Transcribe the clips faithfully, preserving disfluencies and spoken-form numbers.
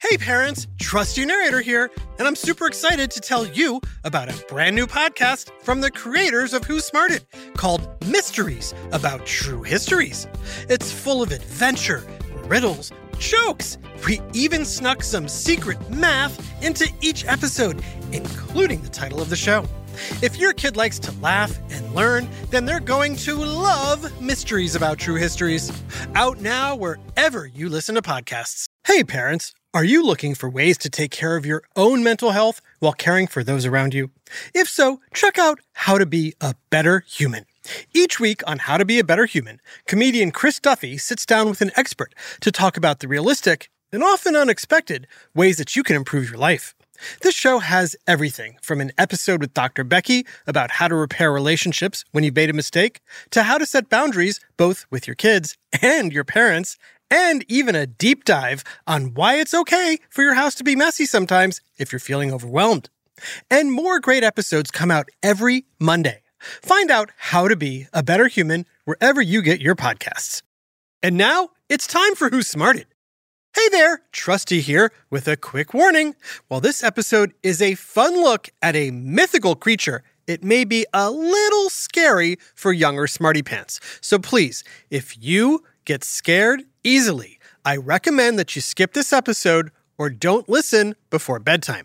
Hey parents, Trusty Narrator here, and I'm super excited to tell you about a brand new podcast from the creators of Who Smarted called Mysteries About True Histories. It's full of adventure, riddles, jokes. We even snuck some secret math into each episode, including the title of the show. If your kid likes to laugh and learn, then they're going to love Mysteries About True Histories. Out now wherever you listen to podcasts. Hey parents, are you looking for ways to take care of your own mental health while caring for those around you? If so, check out How to Be a Better Human. Each week on How to Be a Better Human, comedian Chris Duffy sits down with an expert to talk about the realistic and often unexpected ways that you can improve your life. This show has everything from an episode with Doctor Becky about how to repair relationships when you made a mistake, to how to set boundaries both with your kids and your parents, and even a deep dive on why it's okay for your house to be messy sometimes if you're feeling overwhelmed. And more great episodes come out every Monday. Find out how to be a better human wherever you get your podcasts. And now it's time for Who Smarted. Hey there, Trusty here with a quick warning. While this episode is a fun look at a mythical creature, it may be a little scary for younger smarty pants. So please, if you get scared easily, I recommend that you skip this episode or don't listen before bedtime.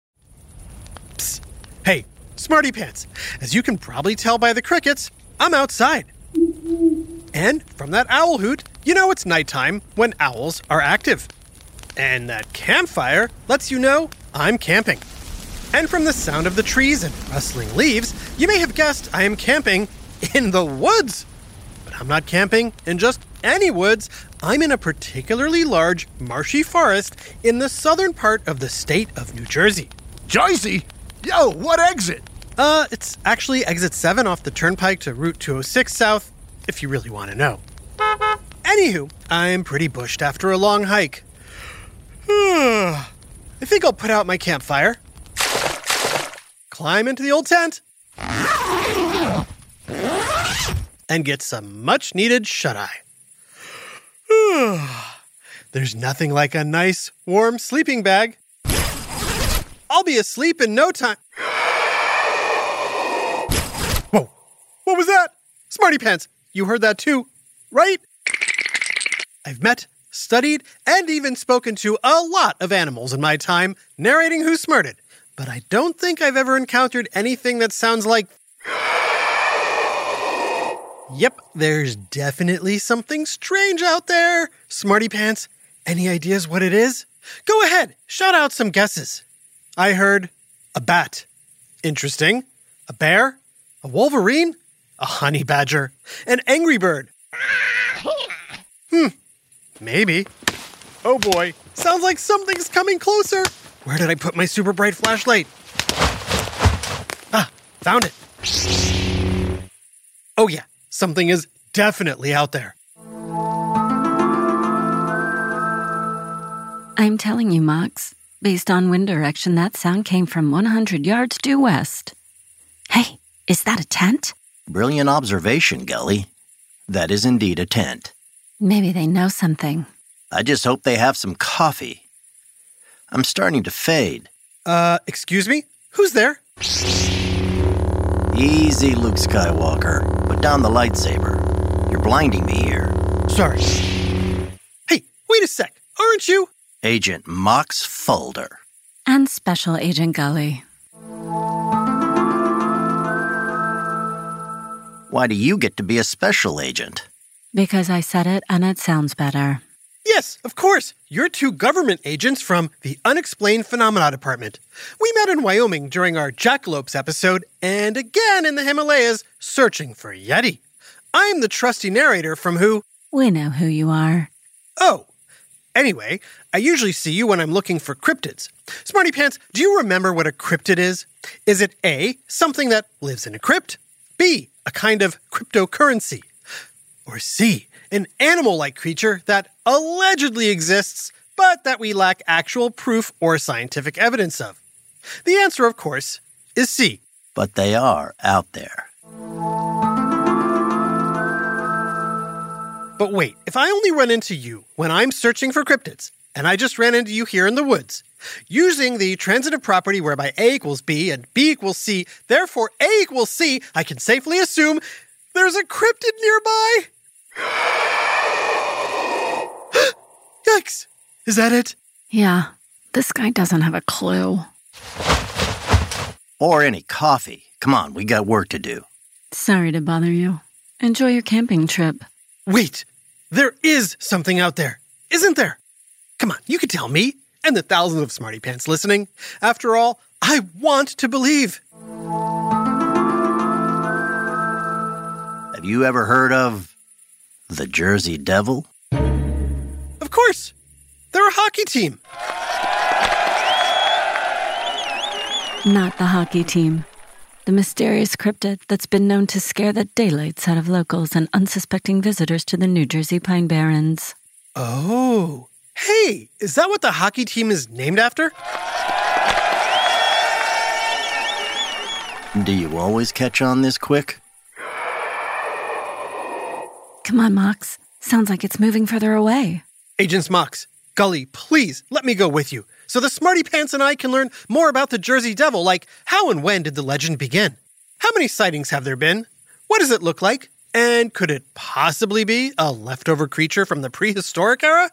Psst. Hey, smarty pants, as you can probably tell by the crickets, I'm outside. And from that owl hoot, you know it's nighttime when owls are active. And that campfire lets you know I'm camping. And from the sound of the trees and rustling leaves, you may have guessed I am camping in the woods. But I'm not camping in just any woods. I'm in a particularly large, marshy forest in the southern part of the state of New Jersey. Jersey? Yo, what exit? Uh, it's actually exit seven off the turnpike to Route two oh six South, if you really want to know. Anywho, I'm pretty bushed after a long hike. I think I'll put out my campfire, climb into the old tent, and get some much-needed shut-eye. There's nothing like a nice, warm sleeping bag. I'll be asleep in no time. Whoa, what was that? Smarty Pants, you heard that too, right? I've met, studied, and even spoken to a lot of animals in my time narrating Who Smarted, but I don't think I've ever encountered anything that sounds like... Yep, there's definitely something strange out there. Smarty Pants, any ideas what it is? Go ahead, shout out some guesses. I heard a bat. Interesting. A bear? A wolverine? A honey badger? An angry bird? Hmm, maybe. Oh boy, sounds like something's coming closer. Where did I put my super bright flashlight? Ah, found it. Oh yeah, something is definitely out there. I'm telling you, Mox, based on wind direction, that sound came from one hundred yards due west. Hey, is that a tent? Brilliant observation, Gully. That is indeed a tent. Maybe they know something. I just hope they have some coffee. I'm starting to fade. Uh, excuse me? Who's there? Easy, Luke Skywalker. Put down the lightsaber. You're blinding me here. Sorry. Hey, wait a sec. Aren't you? Agent Mox Fulder. And Special Agent Gully. Why do you get to be a special agent? Because I said it and it sounds better. Yes, of course. You're two government agents from the Unexplained Phenomena Department. We met in Wyoming during our jackalopes episode and again in the Himalayas searching for Yeti. I'm the trusty narrator from Who... We know who you are. Oh. Anyway, I usually see you when I'm looking for cryptids. Smarty Pants, do you remember what a cryptid is? Is it A, something that lives in a crypt? B, a kind of cryptocurrency? Or C, an animal-like creature that allegedly exists, but that we lack actual proof or scientific evidence of? The answer, of course, is C. But they are out there. But wait, if I only run into you when I'm searching for cryptids, and I just ran into you here in the woods. Using the transitive property whereby A equals B and B equals C, therefore A equals C, I can safely assume there's a cryptid nearby. Yikes! Is that it? Yeah, this guy doesn't have a clue. Or any coffee. Come on, we got work to do. Sorry to bother you. Enjoy your camping trip. Wait, there is something out there, isn't there? Come on, you can tell me, and the thousands of smarty pants listening. After all, I want to believe. Have you ever heard of the Jersey Devil? Of course. They're a hockey team. Not the hockey team. The mysterious cryptid that's been known to scare the daylights out of locals and unsuspecting visitors to the New Jersey Pine Barrens. Oh. Hey, is that what the hockey team is named after? Do you always catch on this quick? Come on, Mox. Sounds like it's moving further away. Agents Mox, Gully, please let me go with you so the smarty pants and I can learn more about the Jersey Devil, like how and when did the legend begin? How many sightings have there been? What does it look like? And could it possibly be a leftover creature from the prehistoric era?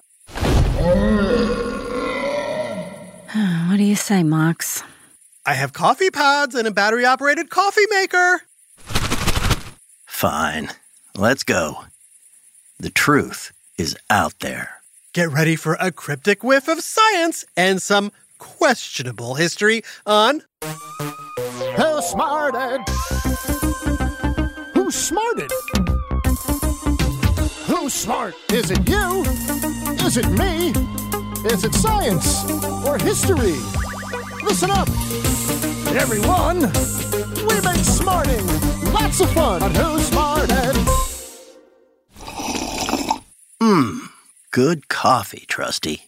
What do you say, Mox? I have coffee pods and a battery-operated coffee maker. Fine. Let's go. The truth is out there. Get ready for a cryptic whiff of science and some questionable history on Who smarted? Who smarted? Who's smart? Is it you? Is it me? Is it science or history? Listen up, everyone. We make smarting lots of fun on Who Smarted. Mmm, good coffee, Trusty.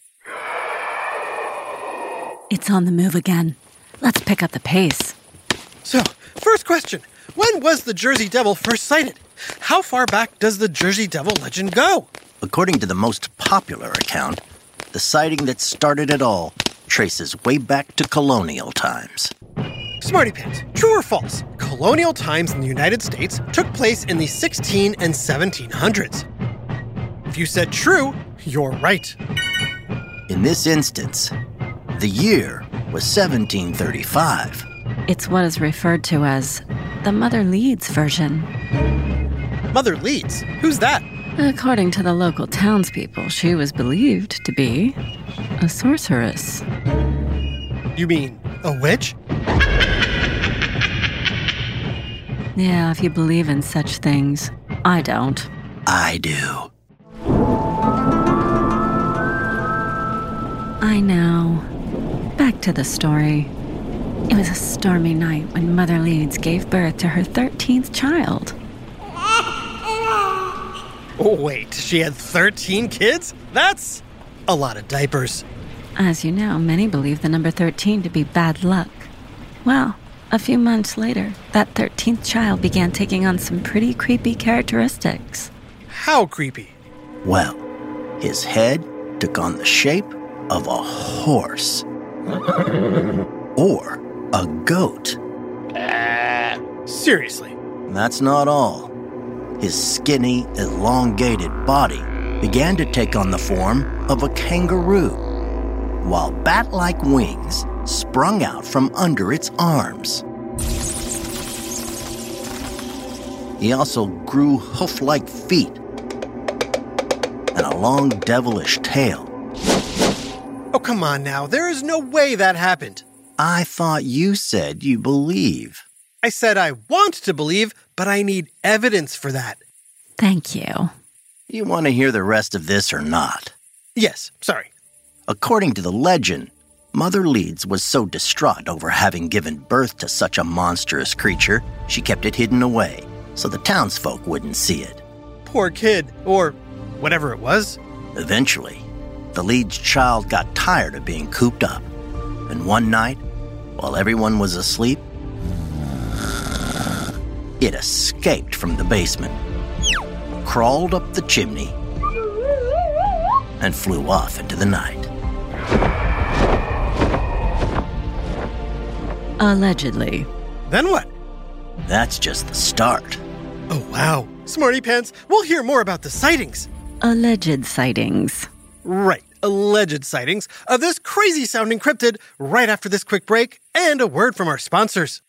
It's on the move again. Let's pick up the pace. So, first question. When was the Jersey Devil first sighted? How far back does the Jersey Devil legend go? According to the most popular account, the sighting that started it all traces way back to colonial times. Smarty Pants, true or false? Colonial times in the United States took place in the sixteen and seventeen hundreds. If you said true, you're right. In this instance, the year was seventeen thirty-five. It's what is referred to as the Mother Leeds version. Mother Leeds? Who's that? According to the local townspeople, she was believed to be a sorceress. You mean a witch? Yeah, if you believe in such things. I don't. I do. I know. Back to the story. It was a stormy night when Mother Leeds gave birth to her thirteenth child. Oh, wait, she had thirteen kids? That's a lot of diapers. As you know, many believe the number thirteen to be bad luck. Well, a few months later, that thirteenth child began taking on some pretty creepy characteristics. How creepy? Well, his head took on the shape of a horse. Or a goat. Seriously. That's not all. His skinny, elongated body began to take on the form of a kangaroo, while bat-like wings sprung out from under its arms. He also grew hoof-like feet and a long devilish tail. Oh, come on now. There is no way that happened. I thought you said you believe. I said I want to believe, but I need evidence for that. Thank you. You want to hear the rest of this or not? Yes, sorry. According to the legend, Mother Leeds was so distraught over having given birth to such a monstrous creature, she kept it hidden away so the townsfolk wouldn't see it. Poor kid, or whatever it was. Eventually, the Leeds child got tired of being cooped up, and one night, while everyone was asleep, it escaped from the basement, crawled up the chimney, and flew off into the night. Allegedly. Then what? That's just the start. Oh, wow. Smarty Pants, we'll hear more about the sightings. Alleged sightings. Right, alleged sightings of this crazy-sounding cryptid right after this quick break and a word from our sponsors.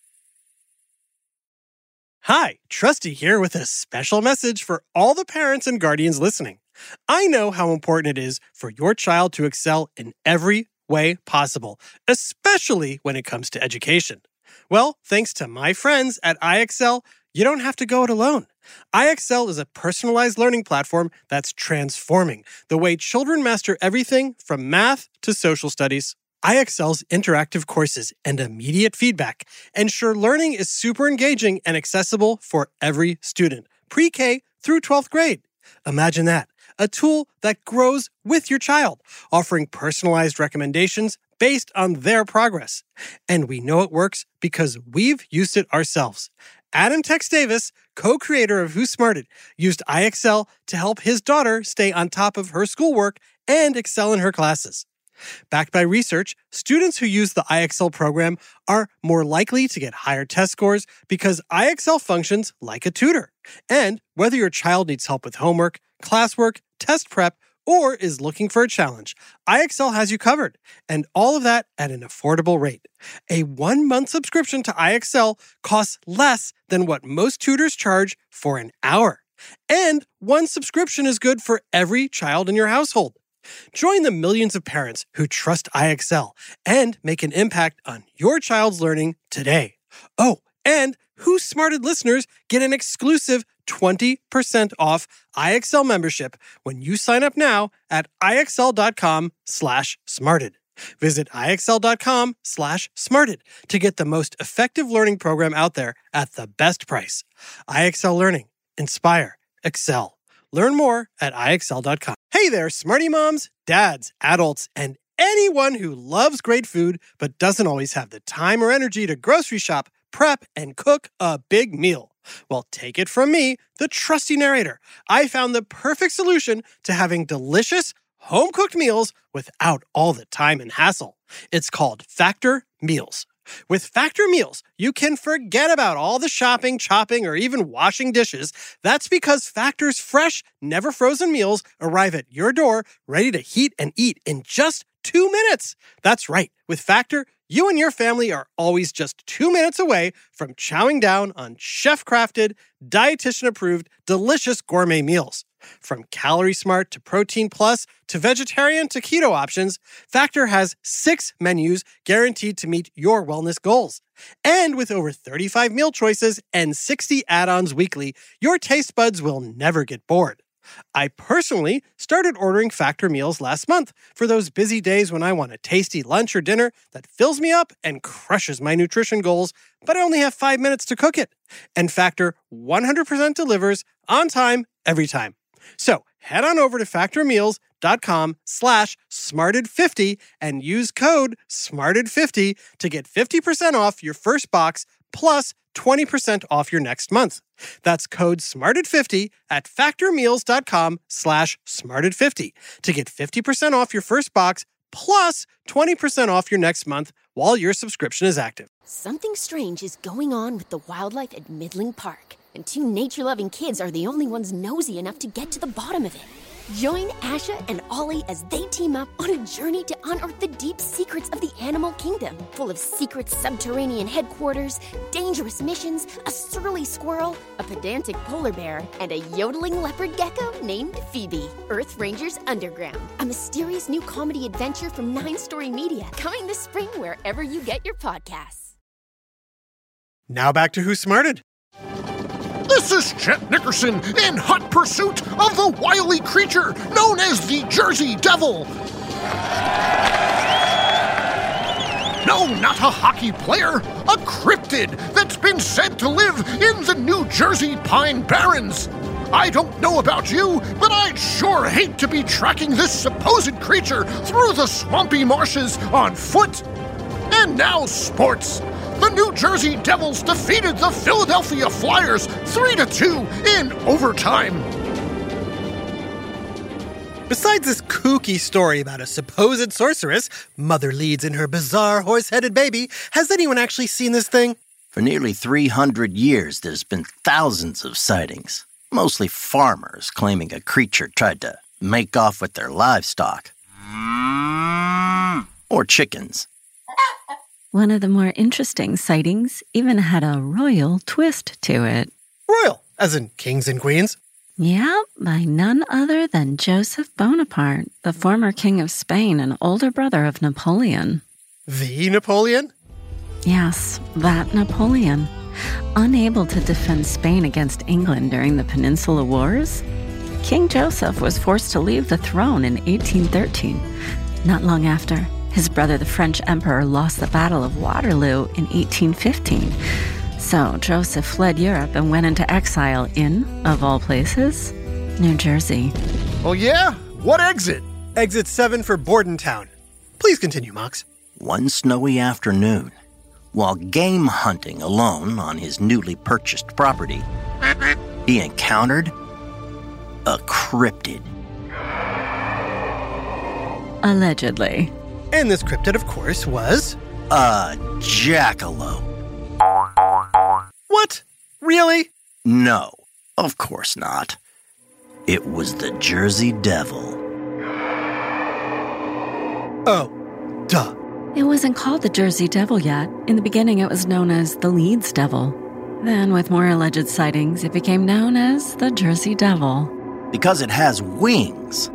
Hi, Trusty here with a special message for all the parents and guardians listening. I know how important it is for your child to excel in every way possible, especially when it comes to education. Well, thanks to my friends at I X L, you don't have to go it alone. I X L is a personalized learning platform that's transforming the way children master everything from math to social studies. I X L's interactive courses and immediate feedback ensure learning is super engaging and accessible for every student, pre-K through twelfth grade. Imagine that, a tool that grows with your child, offering personalized recommendations based on their progress. And we know it works because we've used it ourselves. Adam Tex Davis, co-creator of Who Smarted, used I X L to help his daughter stay on top of her schoolwork and excel in her classes. Backed by research, students who use the I X L program are more likely to get higher test scores because I X L functions like a tutor. And whether your child needs help with homework, classwork, test prep, or is looking for a challenge, I X L has you covered, and all of that at an affordable rate. A one-month subscription to I X L costs less than what most tutors charge for an hour. And one subscription is good for every child in your household. Join the millions of parents who trust I X L and make an impact on your child's learning today. Oh, and Who Smarted listeners get an exclusive twenty percent off I X L membership when you sign up now at IXL.com slash smarted. Visit IXL.com slash smarted to get the most effective learning program out there at the best price. I X L Learning. Inspire. Excel. Learn more at I X L dot com. Hey there, smarty moms, dads, adults, and anyone who loves great food but doesn't always have the time or energy to grocery shop, prep, and cook a big meal. Well, take it from me, the trusty narrator. I found the perfect solution to having delicious, home-cooked meals without all the time and hassle. It's called Factor Meals. With Factor Meals, you can forget about all the shopping, chopping, or even washing dishes. That's because Factor's fresh, never frozen meals arrive at your door, ready to heat and eat in just two minutes. That's right. With Factor, you and your family are always just two minutes away from chowing down on chef-crafted, dietitian-approved, delicious gourmet meals. From Calorie Smart to Protein Plus to vegetarian to keto options, Factor has six menus guaranteed to meet your wellness goals. And with over thirty-five meal choices and sixty add-ons weekly, your taste buds will never get bored. I personally started ordering Factor meals last month for those busy days when I want a tasty lunch or dinner that fills me up and crushes my nutrition goals, but I only have five minutes to cook it. And Factor one hundred percent delivers on time, every time. So head on over to factormeals.com slash smarted50 and use code smarted fifty to get fifty percent off your first box plus twenty percent off your next month. That's code smarted fifty at factormeals.com slash smarted50 to get fifty percent off your first box plus twenty percent off your next month while your subscription is active. Something strange is going on with the wildlife at Midland Park, and two nature-loving kids are the only ones nosy enough to get to the bottom of it. Join Asha and Ollie as they team up on a journey to unearth the deep secrets of the animal kingdom, full of secret subterranean headquarters, dangerous missions, a surly squirrel, a pedantic polar bear, and a yodeling leopard gecko named Phoebe. Earth Rangers Underground, a mysterious new comedy adventure from Nine Story Media, coming this spring wherever you get your podcasts. Now back to Who Smarted. This is Chet Nickerson in hot pursuit of the wily creature known as the Jersey Devil. No, not a hockey player, a cryptid that's been said to live in the New Jersey Pine Barrens. I don't know about you, but I'd sure hate to be tracking this supposed creature through the swampy marshes on foot. And now sports. The New Jersey Devils defeated the Philadelphia Flyers three to two in overtime. Besides this kooky story about a supposed sorceress, mother leads in her bizarre horse-headed baby, has anyone actually seen this thing? For nearly three hundred years, there's been thousands of sightings, mostly farmers claiming a creature tried to make off with their livestock. Or chickens. One of the more interesting sightings even had a royal twist to it. Royal, as in kings and queens? Yep, by none other than Joseph Bonaparte, the former king of Spain and older brother of Napoleon. The Napoleon? Yes, that Napoleon. Unable to defend Spain against England during the Peninsular Wars, King Joseph was forced to leave the throne in eighteen thirteen. Not long after, his brother, the French emperor, lost the Battle of Waterloo in eighteen fifteen. So Joseph fled Europe and went into exile in, of all places, New Jersey. Oh yeah? What exit? Exit seven for Bordentown. Please continue, Mox. One snowy afternoon, while game hunting alone on his newly purchased property, he encountered a cryptid. Allegedly. And this cryptid, of course, was... A jackalope. What? Really? No, of course not. It was the Jersey Devil. Oh, duh. It wasn't called the Jersey Devil yet. In the beginning, it was known as the Leeds Devil. Then, with more alleged sightings, it became known as the Jersey Devil. Because it has wings.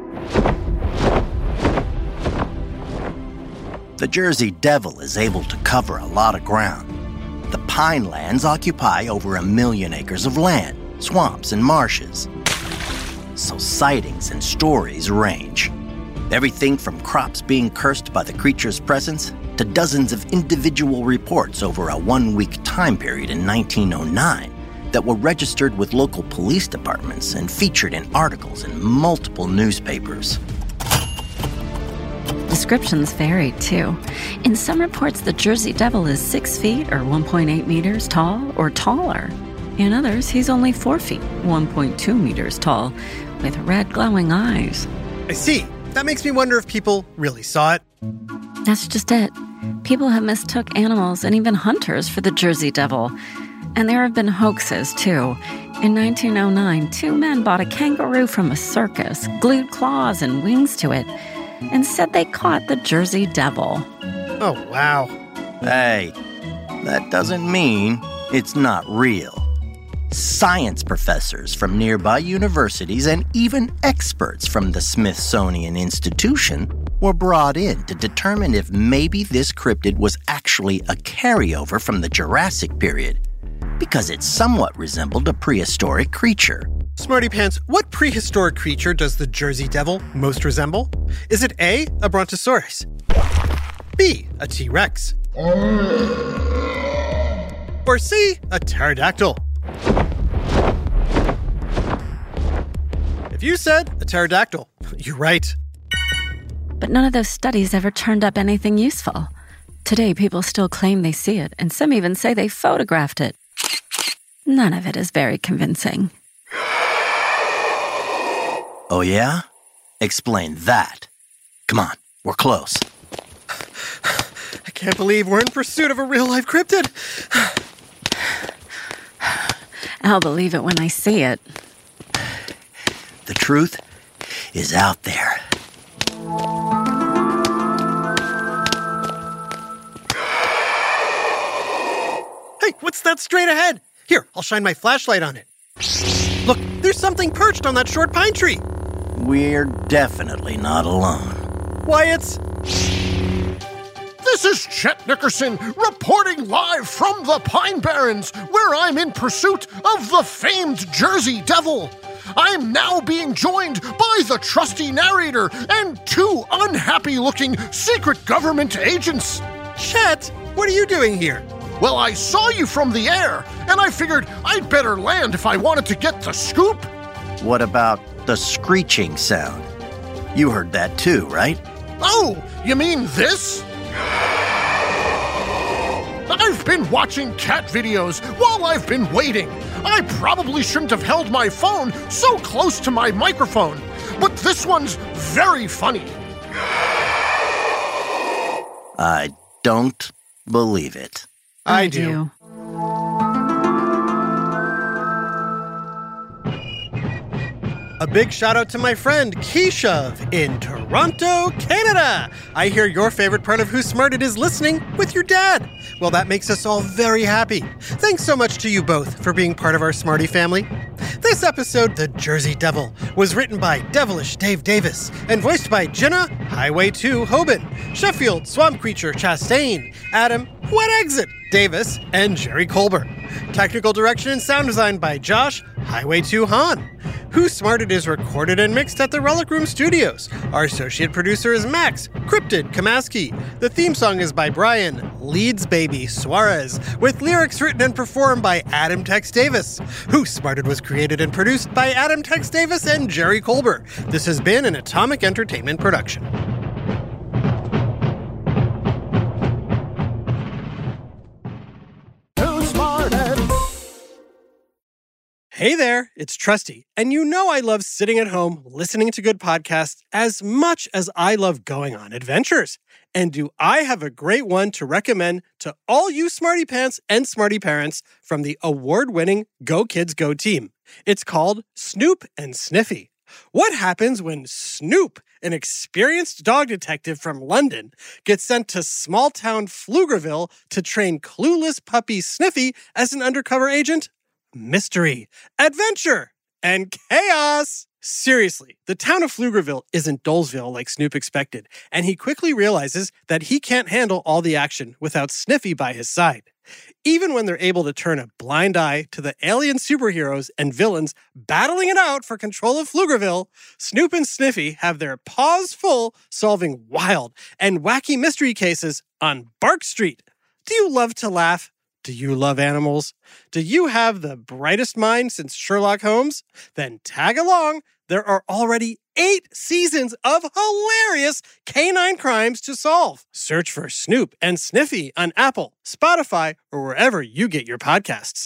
The Jersey Devil is able to cover a lot of ground. The pine lands occupy over a million acres of land, swamps and marshes. So sightings and stories range. Everything from crops being cursed by the creature's presence to dozens of individual reports over a one-week time period in nineteen oh nine that were registered with local police departments and featured in articles in multiple newspapers. Descriptions varied, too. In some reports, the Jersey Devil is six feet or one point eight meters tall or taller. In others, he's only four feet, one point two meters tall, with red glowing eyes. I see. That makes me wonder if people really saw it. That's just it. People have mistook animals and even hunters for the Jersey Devil. And there have been hoaxes, too. In nineteen oh nine, two men bought a kangaroo from a circus, glued claws and wings to it, and said they caught the Jersey Devil. Oh, wow. Hey, that doesn't mean it's not real. Science professors from nearby universities and even experts from the Smithsonian Institution were brought in to determine if maybe this cryptid was actually a carryover from the Jurassic period, because it somewhat resembled a prehistoric creature. Smarty Pants, what prehistoric creature does the Jersey Devil most resemble? Is it A, a brontosaurus, B, a T-Rex, or C, a pterodactyl? If you said a pterodactyl, you're right. But none of those studies ever turned up anything useful. Today, people still claim they see it, and some even say they photographed it. None of it is very convincing. Oh, yeah? Explain that. Come on, we're close. I can't believe we're in pursuit of a real-life cryptid. I'll believe it when I see it. The truth is out there. Hey, what's that straight ahead? Here, I'll shine my flashlight on it. Look, there's something perched on that short pine tree. We're definitely not alone. Why, it's... This is Chet Nickerson reporting live from the Pine Barrens, where I'm in pursuit of the famed Jersey Devil. I'm now being joined by the trusty narrator and two unhappy-looking secret government agents. Chet, what are you doing here? Well, I saw you from the air, and I figured I'd better land if I wanted to get the scoop. What about the screeching sound? You heard that too, right? Oh, you mean this? I've been watching cat videos while I've been waiting. I probably shouldn't have held my phone so close to my microphone. but this one's very funny. I don't believe it. I do. A big shout out to my friend Keisha in Toronto, Canada. I hear your favorite part of Who's Smarted is listening with your dad. Well, that makes us all very happy. Thanks so much to you both for being part of our Smarty family. This episode, The Jersey Devil, was written by Devilish Dave Davis and voiced by Jenna Highway two Hoban, Sheffield Swamp Creature Chastain, Adam What Exit Davis, and Jerry Colbert. Technical direction and sound design by Josh Highway two Hahn. Who Smarted is recorded and mixed at the Relic Room Studios. Our associate producer is Max Cryptid Kamaski. The theme song is by Brian Leeds Baby Suarez, with lyrics written and performed by Adam Tex Davis. Who Smarted was created and produced by Adam Tex Davis and Jerry Colbert. This has been an Atomic Entertainment production. Hey there, it's Trusty, and you know I love sitting at home listening to good podcasts as much as I love going on adventures. And do I have a great one to recommend to all you Smarty Pants and Smarty Parents from the award-winning Go Kids Go team. It's called Snoop and Sniffy. What happens when Snoop, an experienced dog detective from London, gets sent to small-town Pflugerville to train clueless puppy Sniffy as an undercover agent? Mystery, adventure, and chaos. Seriously, the town of Pflugerville isn't Dolesville like Snoop expected, and he quickly realizes that he can't handle all the action without Sniffy by his side. Even when they're able to turn a blind eye to the alien superheroes and villains battling it out for control of Pflugerville, Snoop and Sniffy have their paws full solving wild and wacky mystery cases on Bark Street. Do you love to laugh? Do you love animals? Do you have the brightest mind since Sherlock Holmes? Then tag along. There are already eight seasons of hilarious canine crimes to solve. Search for Snoop and Sniffy on Apple, Spotify, or wherever you get your podcasts.